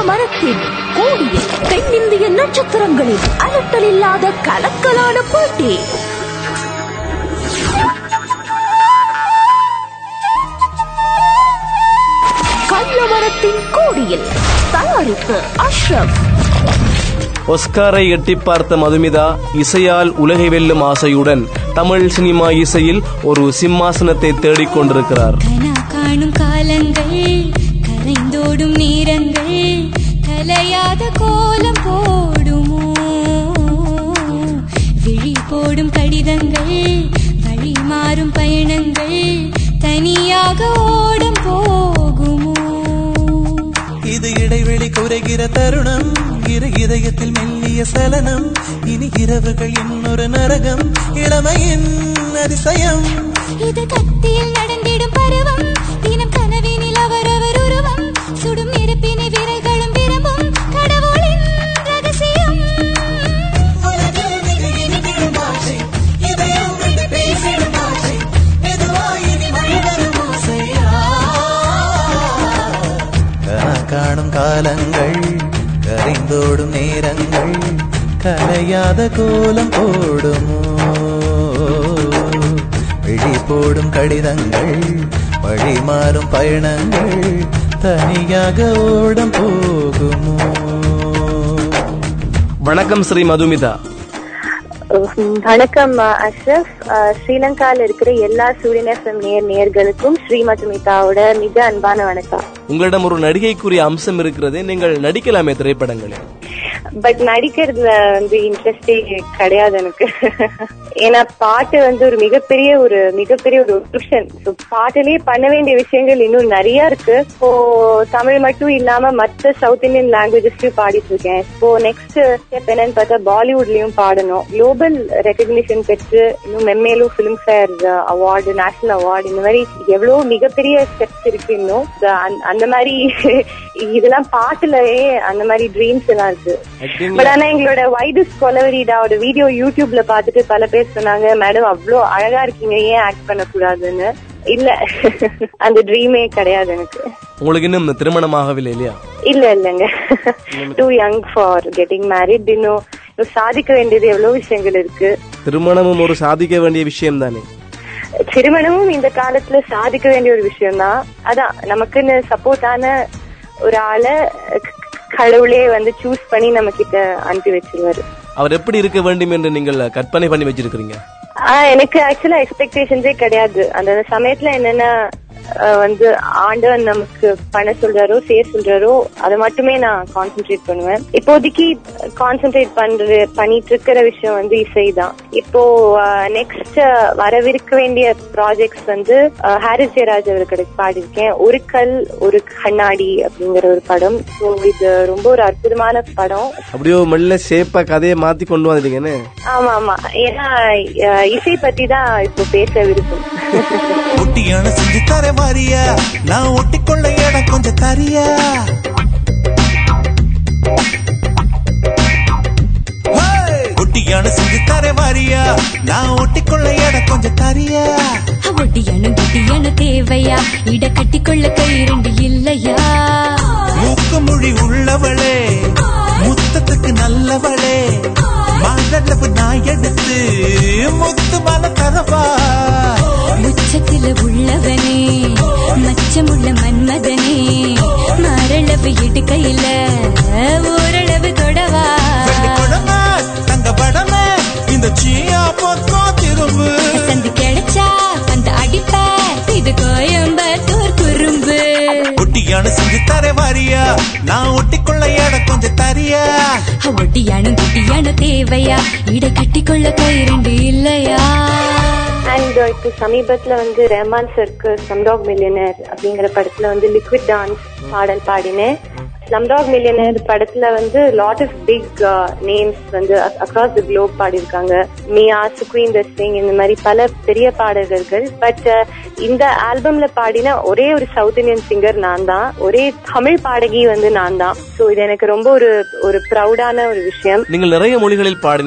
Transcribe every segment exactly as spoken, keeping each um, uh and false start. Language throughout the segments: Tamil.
மரத்தின் கோடியில் தென்னிந்திய நட்சத்திரங்களின் அலட்டல் இல்லாத கலக்கலான போட்டி. கள்ளமரத்தின் கோடியில் தயாரிப்பு அஷ்ரப். ஒஸ்காரை எட்டி பார்த்த மதுமிதா இசையால் உலகை வெல்லும் ஆசையுடன் தமிழ் சினிமா இசையில் ஒரு சிம்மாசனத்தை தேடிக் கொண்டிருக்கிறார். காணும் காலங்கள் கரைந்தோடும் நேரங்கள் கலையாத கோலம் போடுமோ, விழி போடும் கடிதங்கள் வழி மாறும் பயணங்கள் தனியாக ஓடம் போகுமோ. இது இடைவெளி குறைகிற தருணம், இரு இதயத்தில் மெல்லிய சலனம், இனி இரவுகள் இன்னொரு நரகம், இளமையின் அதிசயம். இது கத்தியில் நடந்திடும் பருவம், தினம் கனவினில் அவரவர் உருவம், சுடும் நெருப்பினை விரைகளும் விரும்பும் கடவுளின் ரகசியம். காணும் காலங்கள் கரைந்தோடும் நேரங்கள் கலையாத கோலம் போடுமோ, விழி போடும் கடிதங்கள் வழி மாறும் பயணங்கள் தனியாக ஓடம் போகுமோ. வணக்கம் ஸ்ரீ மதுமிதா. வணக்கம் அஷ்ரப். ஸ்ரீலங்கால இருக்கிற எல்லா சூரியன் எஃப்எம் நேர் நேர்களுக்கும் ஸ்ரீ மதுமிதாவோட மிக அன்பான வணக்கம். உங்களிடம் ஒரு நடிகைக்குரிய அம்சம் இருக்கிறது, நீங்கள் நடிக்கலாமே திரைப்படங்களே. பட் நடிக்கிறதுல வந்து இன்ட்ரெஸ்டே கிடையாது எனக்கு. ஏன்னா பாட்டு வந்து ஒரு மிகப்பெரிய ஒரு மிகப்பெரிய ஒரு ஆப்ஷன். பாட்டிலேயே பண்ண வேண்டிய விஷயங்கள் இன்னும் நிறைய இருக்கு. இப்போ தமிழ் மட்டும் இல்லாம மற்ற சவுத் இந்தியன் லாங்குவேஜஸ்லயும் பாடிட்டு இருக்கேன். இப்போ நெக்ஸ்ட் ஸ்டெப் என்னன்னு பார்த்தா பாலிவுட்லயும் பாடணும். குளோபல் ரெகக்னிஷன் பெற்று இன்னும் மென்மேலும் Filmfare award, national award, இந்த மாதிரி எவ்வளவு மிகப்பெரிய ஸ்டெப்ஸ் இருக்கு இன்னும். அந்த மாதிரி இதெல்லாம் பாட்டுலயே அந்த மாதிரி ட்ரீம்ஸ் எல்லாம் இருக்கு. பட் ஆனா எங்களோட வைடஸ் கொலவரிடா ஒரு வீடியோ யூடியூப்ல பாத்துட்டு பல பேர் சொன்னாங்க, மேடம் அவ்வளோ அழகா இருக்கீங்க, ஏன் ஆக்ட் பண்ண கூடாதுன்னு. இல்ல, அந்த ட்ரீமே கிடையாது எனக்கு. உங்களுக்கு இன்னும் திருமணம் ஆகவில்லை இல்லையா? இல்ல இல்லங்க, too young for getting married. இன்னும் சாதிக்க வேண்டியது எவ்வளவு விஷயங்கள் இருக்கு. திருமணமும் ஒரு சாதிக்க வேண்டிய விஷயம் தானே? திருமணமும் இந்த காலத்துல சாதிக்க வேண்டிய ஒரு விஷயம் தான். அதான் நமக்குன்னு சப்போர்ட்டான ஒரு ஆளை கடவுளே வந்து சூஸ் பண்ணி நம்ம கிட்ட அனுப்பி வச்சிருவாரு. அவர் எப்படி இருக்க வேண்டும் என்று நீங்கள் கற்பனை பண்ணி வச்சிருக்கீங்க? எனக்கு ஆக்சுவலா எக்ஸ்பெக்டேஷன்ஸே கிடையாது. அந்த சமயத்துல என்னென்ன வந்து ஆண்டவன் நமக்கு பண்ண சொல்றாரோ செய்ய சொல்றாரோ அதை மட்டுமே நான் கான்சென்ட்ரேட் பண்ணுவேன். இப்போதைக்கு கான்சென்ட்ரேட் பண்ற பண்ணிட்டு இருக்கிற விஷயம் வந்து இசைதான். இப்போ நெக்ஸ்ட் வரவிருக்க வேண்டிய ப்ராஜெக்ட்ஸ் வந்து ஹாரிஸ் ஜெயராஜ் அவருக்கு பாடிருக்கேன். ஒரு கல் ஒரு கண்ணாடி அப்படிங்கிற ஒரு படம். ஸோ இது ரொம்ப ஒரு அற்புதமான படம். அப்படியே மெல்ல ஷேப்பா கதையை மாத்தி கொண்டு வந்துட்டீங்கன்னு. ஆமா ஆமா, ஏன்னா இசை பத்தி தான் இப்போ பேச விருப்பம். ஒட்டியான செஞ்சு தர மாரியா, நான் ஒட்டிக்கொள்ள இடம் கொஞ்சம் தரியா. ஒட்டியான செஞ்சு தர மாரியா, நான் ஒட்டிக்கொள்ள இடம் கொஞ்சம் தரியா. ஒட்டியான குட்டியான தேவையா, இட கட்டிக்கொள்ள கை இரண்டு இல்லையா. மூக்கு மொழி உள்ளவளே, முத்தத்துக்கு நல்லவளே, மாதளவு நான் எடுத்து முத்து மன தரவா. உச்சத்தில உள்ளவனே, மச்சமுள்ள மன்மதனே, மரளவு இடுக்கையில ஓரளவு தொடவா. தங்க படமே இந்த சீயா பொத்தோ திரும்பு சந்து கிடைச்சா அந்த அடிப்ப, இது கோயம்பத்தூர் குறும்பு. ஒட்டியான செஞ்சு தர வாரியா, நான் ஒட்டிக்கொள்ள இடம் கொஞ்சம் தரியா. ஒட்டியான குட்டியான தேவையா, இட கட்டிக்கொள்ள கை இரண்டு இல்லையா. அண்ட் இப்போ சமீபத்துல வந்து ரஹ்மான் சருக்கு ஸ்லம்டாக் மில்லியனர் அப்படிங்கிற படத்துல வந்து லிக்விட் டான்ஸ் பாடல் பாடினேன். ஸ்லம்டாக் மில்லியனர் படத்துல வந்து லாட் ஆஃப் பிக் நேம்ஸ் வந்து அக்ராஸ் தி குளோப் பாடியிருக்காங்க. மியா, சுக்வீந்தர் சிங், இந்த மாதிரி பல பெரிய பாடகர்கள். பட் இந்த ஆல்பம்ல பாடின ஒரே ஒரு சவுத் இந்தியன் சிங்கர் நான் தான், ஒரே தமிழ் பாடகி வந்து நான் தான். ஸோ இது எனக்கு ரொம்ப ஒரு ஒரு ப்ரௌடான ஒரு விஷயம். நீங்கள் நிறைய மொழிகளில் பாடினாலும்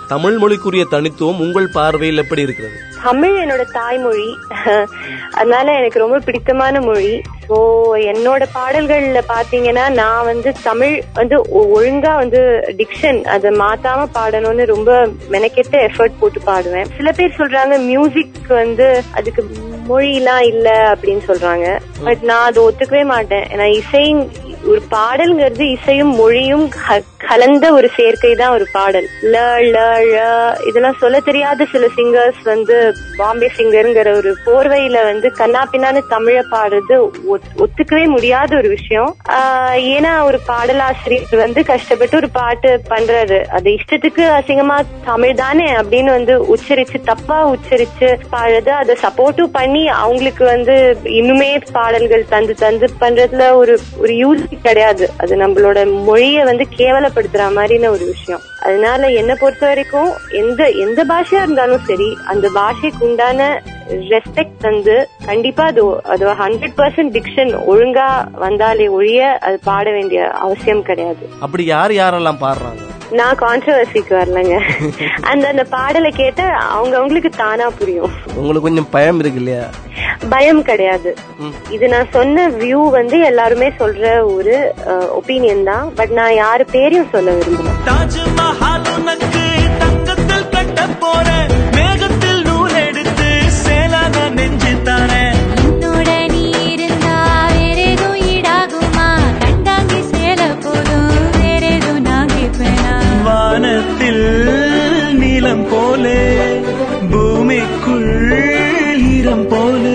தமிழ் மொழிக்குரிய தனித்துவம் உங்கள் பார்வையில் எப்படி இருக்கிறது? தமிழ் என்னோட தாய்மொழி, அதனால எனக்கு ரொம்ப பிடித்தமான மொழி. ஸோ என்னோட பாடல்கள்ல பாத்தீங்கன்னா நான் வந்து தமிழ் வந்து ஒழுங்கா வந்து டிக்ஷன் அதை மாத்தாம பாடணும்னு ரொம்ப மெனக்கெட்ட எஃபர்ட் போட்டு பாடுவேன். சில பேர் சொல்றாங்க மியூசிக் வந்து அதுக்கு மொழியெல்லாம் இல்ல அப்படின்னு சொல்றாங்க. பட் நான் அதை ஒத்துக்கவே மாட்டேன். ஏன்னா இசை, ஒரு பாடல்ங்கிறது இசையும் மொழியும் கலந்த ஒரு சேர்க்கை தான் ஒரு பாடல். ல ல ழ இதெல்லாம் சொல்ல தெரியாத சில சிங்கர்ஸ் வந்து பாம்பே சிங்கருங்கிற ஒரு போர்வையில வந்து கண்ணா பின்னான்னு தமிழ பாடுறது ஒத்துக்கவே முடியாத ஒரு விஷயம். ஏன்னா ஒரு பாடலாசிரியர் வந்து கஷ்டப்பட்டு ஒரு பாட்டு பண்றாரு, அது இஷ்டத்துக்கு அசிங்கமா தமிழ் தானே அப்படின்னு வந்து உச்சரிச்சு தப்பா உச்சரிச்சு பாடுறது, அதை சப்போர்ட்டும் பண்ணி அவங்களுக்கு வந்து இன்னுமே பாடல்கள் தந்து தந்து பண்றதுல ஒரு ஒரு யூஸ் கிடையாது. அது நம்மளோட மொழிய வந்து கேவலப்படுத்துற மாதிரின ஒரு விஷயம். அதனால என்ன பொறுத்த வரைக்கும் எந்த எந்த பாஷையா இருந்தாலும் சரி, அந்த பாஷைக்கு உண்டான ரெஸ்பெக்ட் வந்து கண்டிப்பா அது அது ஹண்ட்ரட் பர்சன்ட் டிக்ஷன் ஒழுங்கா வந்தாலே ஒழிய அது பாட வேண்டிய அவசியம் கிடையாது. அப்படி யார் யாரெல்லாம் பாடுறாங்க? நான் கான்ட்ரவர்சிக்கு வரலங்க. அந்த அந்த பாடலை கேட்ட அவங்க அவங்களுக்கு தானா புரியும். உங்களுக்கு கொஞ்சம் பயம் இருக்கு இல்லையா? பயம் கிடையாது. இது நான் சொன்ன வியூ வந்து எல்லாருமே சொல்ற ஒரு ஒப்பீனியன் தான். பட் நான் யாரு பேரையும் சொல்ல விரும்புறேன். தாஜ்மஹால் உனக்கு தங்கத்தில் கட்ட போற, மேகத்தில் நூல் எடுத்து சேலாக நெஞ்சு தானே. என்னோட நீ இருந்தா வேறேதோ ஈடாகுமா, கண்டாங்கி சேல போதும் வேறேதோ நான் கேட்பேனா. வானத்தில் நீலம் போலே, பூமிக்குள் ஈரம் போலே,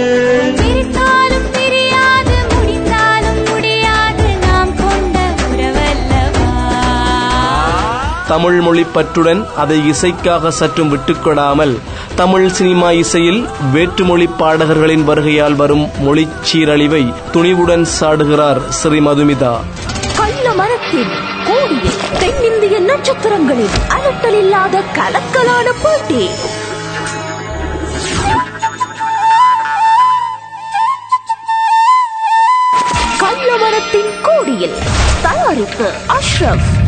தமிழ் மொழி பற்றுடன் அதை இசைக்காக சற்றும் விட்டுக்கொடாமல் தமிழ் சினிமா இசையில் வேற்றுமொழி பாடகர்களின் வருகையால் வரும் மொழி சீரழிவை துணிவுடன் சாடுகிறார் ஸ்ரீ மதுமிதா. கள்ள மரத்தில் கூடிய தென்னிந்திய நட்சத்திரங்களின் அலட்டல் இல்லாத கலக்கலான போட்டி. கள்ள மரத்தின் கோடியில் தயாரிப்பு அஷ்ரப்.